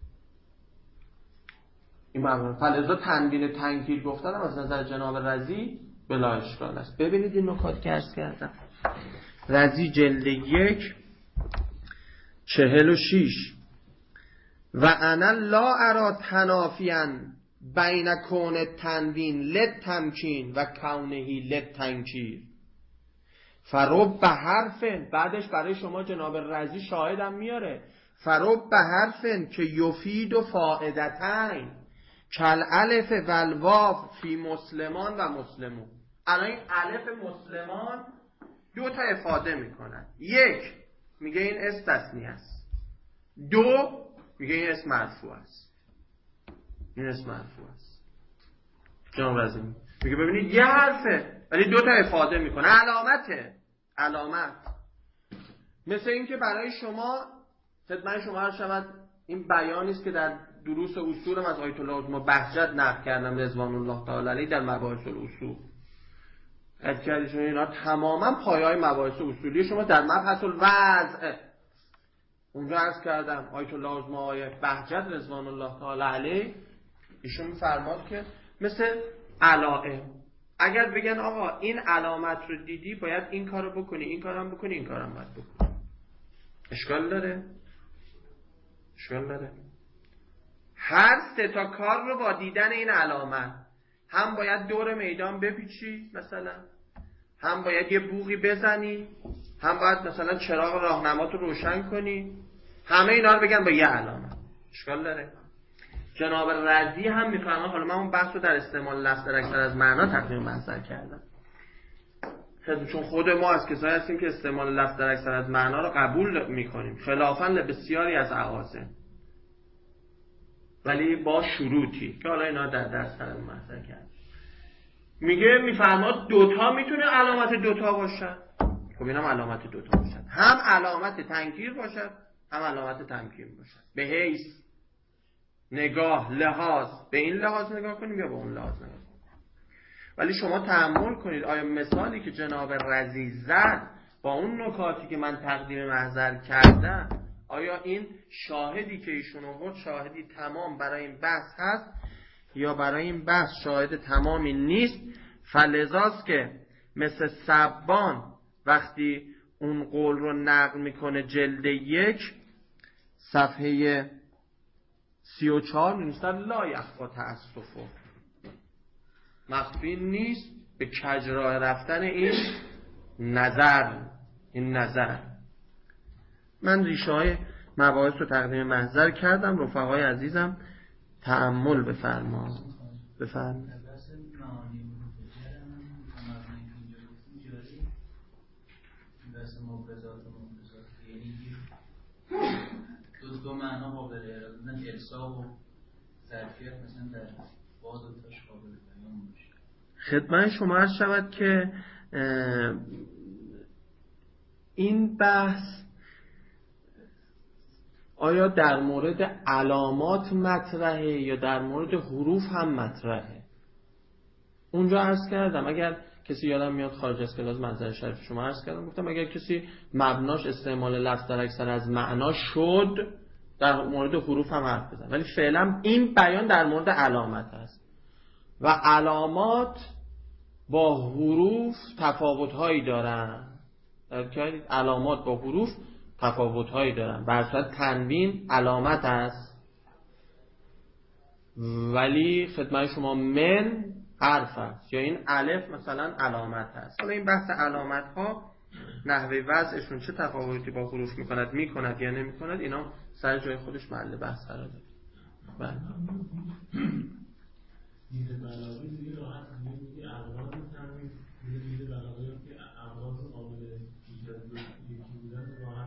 این مبنا فلذا تنوین تنکیر گفتن از نظر جناب رضی بلا اشکال است. ببینید این نکات که عرض کردم. رضی جلد یک چهل و شیش و انا لا ارا تنافیاً بین کون تنوین لد تمکین و کونهی لد تنکیر فرب به حرف. بعدش برای شما جناب رضی شاهدم میاره. فرب به حرف که یفید و فائدتین کل الف و الواو فی مسلمان و مسلمون. الان این الف مسلمان دو تا افاده میکنن. یک میگه این اسم تثنیه است، دو میگه این اسم مرفوع است. این اسم مرفوع است. جناب رضی میگه ببینید یه حرفه ولی دو تا افاده میکنه. علامته، علامت. مثل این که برای شما خدمت شما عرض شود این بیانی است که در دروس اصولم از آیت الله عظما بهجت نقل کردم رضوان الله تعالی علیه در مباحث الاصول. اذکرشون اینا تماما پایه‌های مباحث اصولی شما در مبحث الوضع. اونجا عرض کردم آیت الله عظما آیه بهجت رضوان الله تعالی علیه ایشون می‌فرماد که مثل علائم اگر بگن آقا این علامت رو دیدی باید این کارو بکنی، این کارم بکنی، این کارم باید بکنی، اشکال داره؟ اشکال داره. هر سه تا کار رو با دیدن این علامت هم باید دور میدان بپیچی مثلا، هم باید یه بوقی بزنی، هم باید مثلا چراغ راهنمات رو روشن کنی، همه اینا رو بگن با یه علامت. اشکال داره. جناب رضی هم میفرمان، حالا من اون بحث رو در استعمال لفظ در اکثر از معنا تقدیم منظر کردم چون خود ما از کسایی هستیم که استعمال لفظ در اکثر از معنا رو قبول میکنیم خلافاً بسیاری از اعاظم، ولی با شروطی که حالا اینا در درس تر منظر کرد. میگه میفرماد دوتا میتونه علامت دوتا باشد. خب اینم علامت دوتا باشد، هم علامت تنکیر باشد هم علامت تمکین باشد، به حیث نگاه لحاظ به این لحاظ نگاه کنیم یا به اون لحاظ نگاه کنیم. ولی شما تأمل کنید آیا مثالی که جناب رضی زد با اون نکاتی که من تقدیم محضر کردم، آیا این شاهدی که ایشون آورد شاهدی تمام برای این بحث هست یا برای این بحث شاهد تمامی نیست؟ فلذاست که مثل سبان وقتی اون قول رو نقل میکنه جلد یک صفحه سی و چهار نیست لا یخفا تأسفه، مخفی نیست به کجراه رفتن این نظر. این نظر من ریشه های مباحث رو تقدیم محضر کردم. رفقای عزیزم تأمل بفرما بفرما. دو معنا قابل ارائه ارسال و ظرفیت مثلا در بعض تاش قابل بیان میشه. خدمت شما عرض شود که این بحث آیا در مورد علامات مطرحه یا در مورد حروف هم مطرحه؟ اونجا عرض کردم اگر کسی یادم میاد خارج از کلاس منظر شریف شما عرض کردم، گفتم اگر کسی مبناش استعمال لفظ در اکثر از معنا شد در مورد حروف هم حرف بزن، ولی فعلا این بیان در مورد علامت است و علامات با حروف تفاوت‌هایی دارن. علامات با حروف تفاوت‌هایی دارن. به صورت تنوین علامت است ولی خدمت شما من حرف است، یا این الف مثلا علامت است. حالا این بحث علامت ها نحوه وضعشون چه تفاوتی با حروف میکند میکند یا نمیکند، اینا سر جای خودش محل بحث قرار داره. بله دیده بلاغی دیگه راحت میگه اغراض تنوین، دیده بلاغی هم که اغراض قابل یکی بودن راحت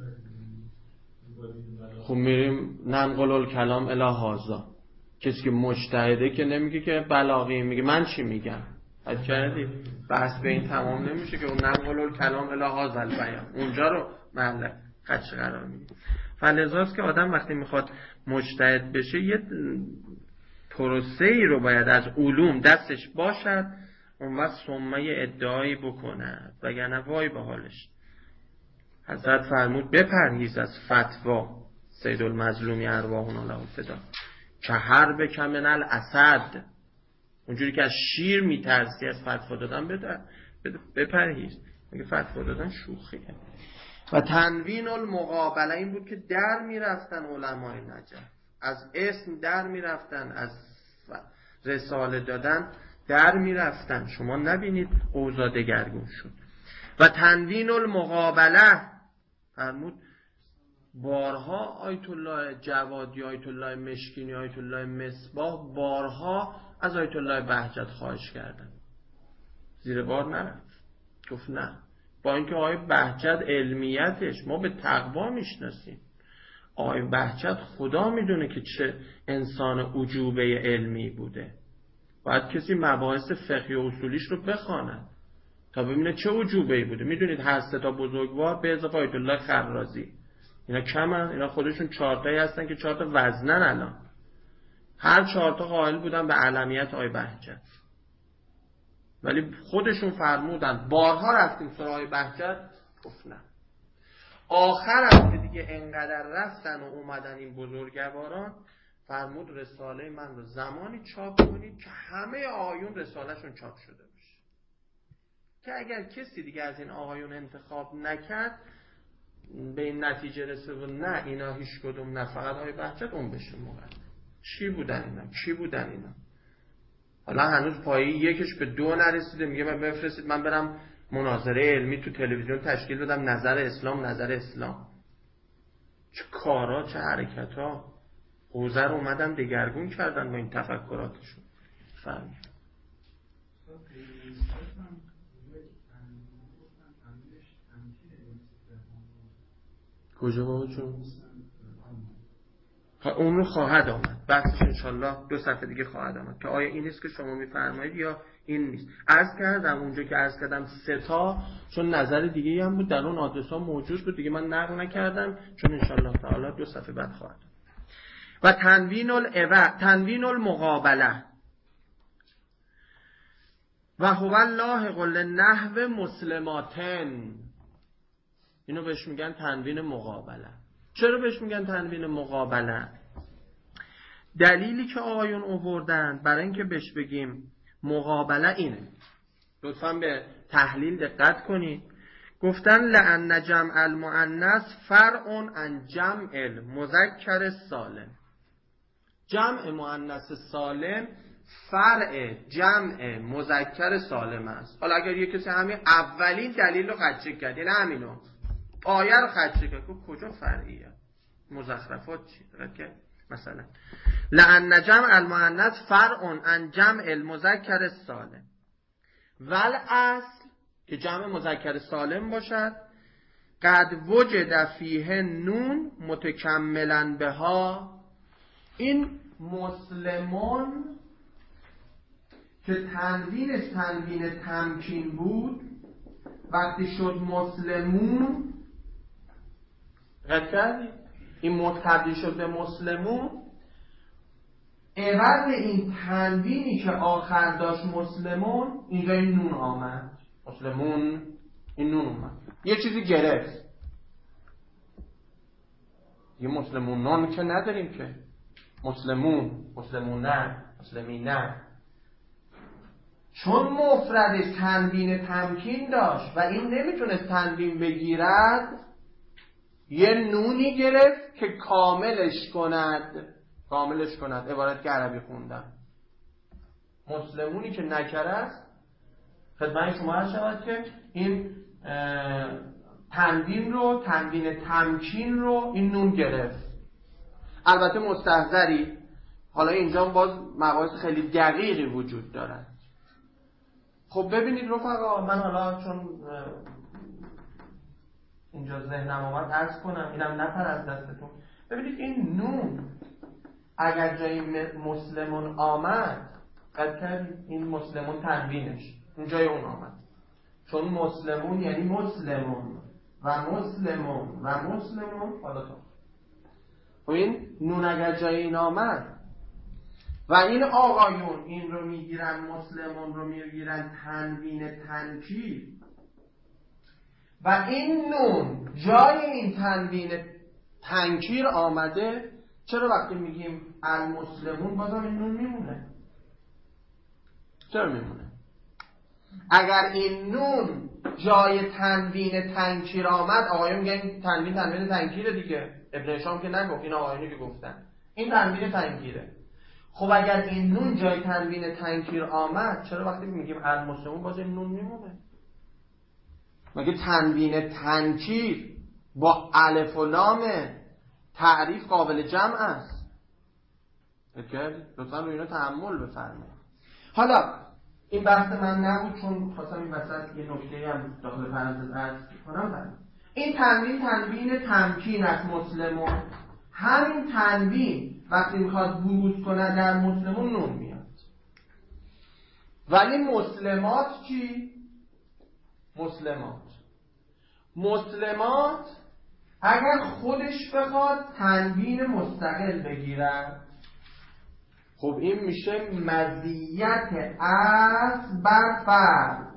میپذیریم. خب میریم ننقل الکلام الی هذا. کسی که مجتهده که نمیگه که بلاغی، میگه من چی میگم. حد کردی؟ بحث به این تمام نمیشه که اون ننقل الکلام الی هذا البیان اونجا رو محل خدش قرار میده. فلذاست که آدم وقتی میخواد مجتهد بشه یه پروسه‌ای رو باید از علوم دستش باشد، اون وقت سمه ادعایی بکنه، وگرنه وای به حالش. حضرت فرمود بپرهیز از فتوا، سید المظلومی ارواحنا له فدا، که هر بکمن الاسد، اونجوری که از شیر میترسی از فتوا دادن بده بپرهیز، میگه فتوا دادن شوخیه. و تنوین المقابله این بود که در میرفتن علمای نجف، از اسم در میرفتن، از رساله دادن در میرفتن. شما نبینید اوضاع دگرگون شد. و تنوین المقابله فرمود بارها آیت الله جوادی، آیت الله مشکینی، آیت الله مصباح بارها از آیت الله بهجت خواهش کردن، زیر بار نرفت، گفت نه. با اینکه آقای بهجت علمیتش ما به تقوا میشناسیم، آقای بهجت خدا میدونه که چه انسان عجوبه علمی بوده. باید کسی مباحث فقهی و اصولیش رو بخواند تا ببینه چه عجوبه‌ای بوده. میدونید هر سه تا بزرگوار به اضافه آیت الله خرازی، اینا کمن، اینا خودشون چهار تایی هستن که چهار تا وزنن. الان هر چهار تا قائل بودن به علمیت آقای بهجت، ولی خودشون فرمودن بارها رفتیم سراغ آقای بهجت، گفت نه. آخر هم که دیگه انقدر رفتن و اومدن این بزرگواران، فرمود رساله من رو زمانی چاپ کنید که همه آقایون رسالهشون چاپ شده باشه، که اگر کسی دیگه از این آقایون انتخاب نکرد به این نتیجه رسه و نه اینا هیچ کدوم، نه فقط آقای بهجت، اون بشه مقدم. چی بودن اینا؟ چی بودن اینا؟ حالا هنوز پایی یکش به دو نرسیده، میگه من بفرستید من برم مناظره علمی تو تلویزیون تشکیل بدم، نظر اسلام نظر اسلام. چه کارا، چه حرکتا. حوزه رو اومدن دگرگون کردن با این تفکراتشون. فهمید کجا بابا چون اون رو خواهد آمد بحثش انشالله دو صفحه دیگه خواهد آمد که آیا این نیست که شما میفرمایید یا این نیست. عرض کردم اونجا که عرض کردم سه تا، چون نظر دیگه هم بود در اون آدرس ها موجود بود دیگه، من نقل نکردم چون انشالله تعالی دو صفحه بعد خواهد. و تنوین العوض، تنوین المقابله، و هو الله قل نحو مسلماتن، اینو بهش میگن تنوین مقابله. چرا بهش میگن تنوین مقابله؟ دلیلی که آقایون آوردن برای اینکه بهش بگیم مقابله اینه. لطفاً به تحلیل دقت کنید. گفتن لأن جمع المؤنث فرع عن جمع المذکر سالم. جمع مؤنث سالم فرع جمع مذکر سالم است. حالا اگر یک کسی همین اولین دلیل رو خدشه کرد، یعنی همینو آیه رو خدشه کرد، کجا فرعیه؟ مزخرفات چی؟ که مثلا لأن جمع المؤنث فرع عن جمع المذکر سالم، ول اصل که جمع مذکر سالم باشد، قد وجد فیه نون متکملا بها. این مسلمون که تنوینش تنوین تمکین بود، وقتی شد مسلمون، قد کردی این متبدی شد به مسلمون، عوض این تنوینی که آخر داشت مسلمون، اینجا این نون آمد. مسلمون این نون اومد، یه چیزی گرفت. یه مسلمونان که نداریم که، مسلمون، مسلمونه، مسلمینه. چون مفردش تنوین تمکین داشت و این نمیتونست تنوین بگیرد، یه نونی گرفت که کاملش کند کاملش کند عبارت که عربی خوندم. مسلمونی که نکره است، خدمت شما عرض شود که این تنوین رو، تنوین تمکین رو این نون گرفت. البته مستحضری، حالا اینجا باز مباحث خیلی دقیقی وجود دارد. خب ببینید رفقا، من حالا چون اینجا ذهنم آمد عرض کنم، اینم نپر از دستتون. ببینید این نون اگر جای مسلمون آمد، قد کردید این مسلمون تنوینش این جای اون آمد، چون مسلمون یعنی مسلمون و مسلمون و مسلمون. حالا تو و این نون اگر جای این آمد و این آقایون این رو میگیرن، مسلمون رو میگیرن تنوین تنکیر، و این نون جای این تنوین تنکیر آمده، چرا وقتی میگیم المسلمون بازم این نون میمونه؟ چرا میمونه؟ اگر این نون جای تنوین تنکیر آمد، آقایون میگن تنوین تنوین تنکیره دیگه، ابن هشام که نگفت، این آقایونی که گفتن این تنوین تنکیره. خب اگر این نون جای تنوین تنکیر آمد، چرا وقتی میگیم المسلمون باز این نون میمونه؟ مگه تنوین تنکیر با الف و لام تعریف قابل جمع است؟ لطفا رو اینا تأمل بفرمایید. حالا این بحث من نبود، چون خواستم این وسط یه نکته هم داخل پرانتز عرض کنم. این تنوین تنوین تمکین است مسلمون. همین تنوین وقتی میخواد بروز کنه در مسلمون نون میاد. ولی مسلمات چی؟ مسلمات مسلمات اگر خودش بخواد تنوین مستقل بگیرد، خب این میشه مزیت اصل بر فرد.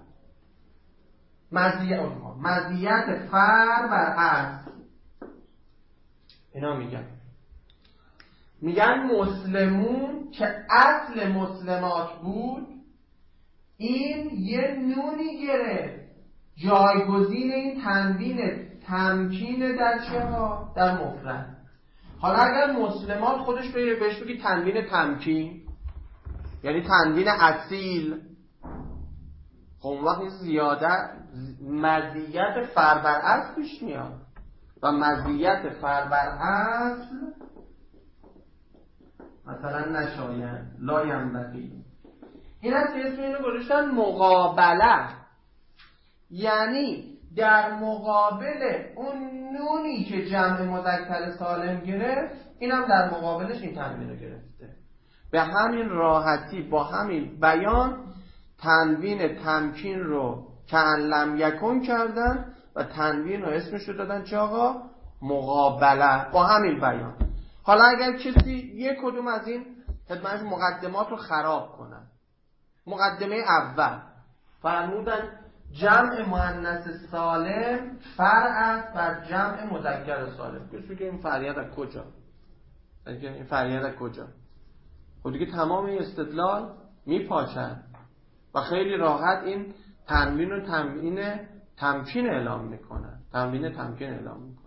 مزیت مزیت فرد بر اصل. اینا میگن میگن مسلمون که اصل مسلمات بود، این یه نونی گرفت جایگزین این تنوین تمکین در چه ها؟ در مفرد. حالا اگر مسلمات خودش بهش بگی تنوین تمکین، یعنی تنوین اصیل، خب اون وقت زیاده مزیت فر بر اصل پیش میاد و مزیت فر بر اصل مثلا نشاید، لا ینبغی. این هست که اسم اینو گذاشتن مقابله، یعنی در مقابل اون نونی که جمع مذکر سالم گرفت، اینم در مقابلش این تنوین رو گرفته. به همین راحتی با همین بیان تنوین تمکین رو کأن لم یکن کردن و تنوین رو اسمش رو دادن چه آقا؟ مقابله. با همین بیان. حالا اگر کسی یک کدوم از این خدمتش مقدمات رو خراب کنن، مقدمه اول فرمودن جمع مؤنث سالم فرع است بر جمع مذکر سالم. کسی که این فرعیت از کجا؟ این فرعیت از کجا؟ خب دیگه تمام این استدلال میپاچن و خیلی راحت این تنوین و تنوین تمکین اعلام میکنن. تنوین تمکین اعلام میکنن.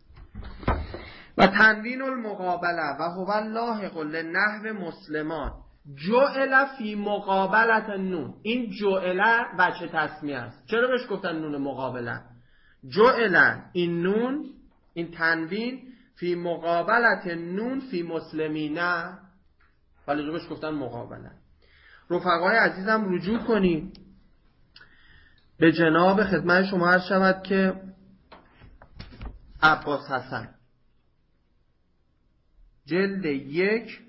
و تنوین المقابله و هو لاحق لنحو مسلمان جعل فی مقابلت نون. این جعل بچه تسمیه است. چرا بهش گفتن نون مقابله؟ جعل این نون، این تنوین، فی مقابلت نون فی مسلمینه، ولی بهش گفتن مقابله. رفقای عزیزم رجوع کنیم به جناب خدمت شما عرض شود که عباس حسن، جلد یک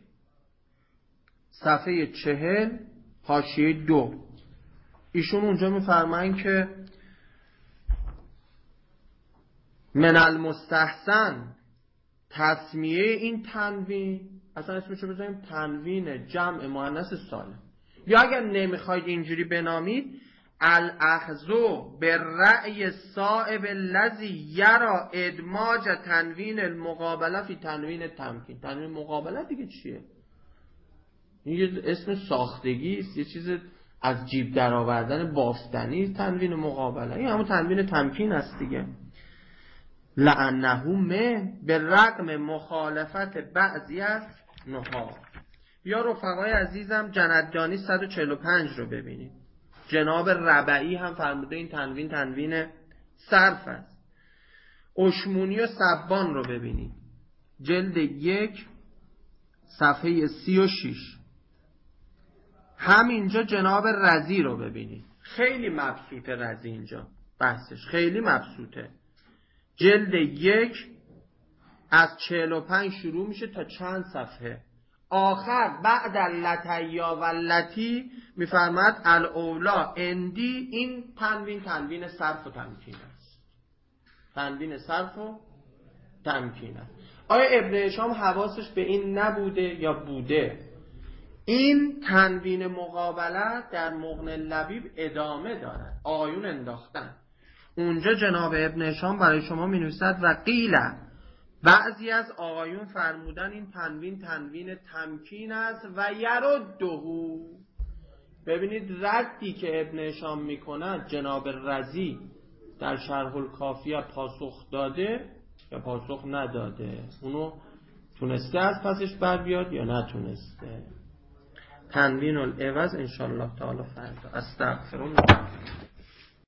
صفحه چهل حاشیه دو. ایشون اونجا میفرمایند که من المستحسن تسمیه این تنوین اصلا اسمشو بذاریم تنوین جمع مؤنث سالم، یا اگر نمیخواید اینجوری بنامید الاخذو به رأی صائب الذی یرا ادماج تنوین المقابله فی تنوین تمکین. تنوین مقابله دیگه چیه؟ این یه اسم ساختگی است، یه چیز از جیب در آوردن بافتنی. تنوین مقابله این همون تنوین تمکین است دیگه. لعنه مه به رغم مخالفت بعضی از نها. یا رفقای عزیزم جندانی صد و چهل و پنج رو ببینید. جناب ربعی هم فرموده این تنوین تنوین صرف است. اشمونی و سبان رو ببینید، جلد یک صفحه سی و شیش. همینجا جناب رضی رو ببینید، خیلی مبسوطه رضی، اینجا بحثش خیلی مبسوطه. جلد یک از چهل و پنج شروع میشه تا چند صفحه. آخر بعد اللتیا و اللتی میفرماد الاولا اندی. این تنوین تنوین صرف و تمکین است. تنوین صرف و تمکین است. آیا ابن هشام حواسش به این نبوده یا بوده؟ این تنوین مقابله در مغنی اللبیب ادامه دارد، آیون انداختن. اونجا جناب ابن هشام برای شما می نویسد و قیله، بعضی از آقایون فرمودن این تنوین تنوین تمکین است و یردهو. ببینید ردی که ابن هشام می کند جناب رضی در شرح الکافیه پاسخ داده یا پاسخ نداده، اونو تونسته از پسش بر بیاد یا نتونسته. تنوین العوض انشاءالله تعالی فردا. استغفرالله.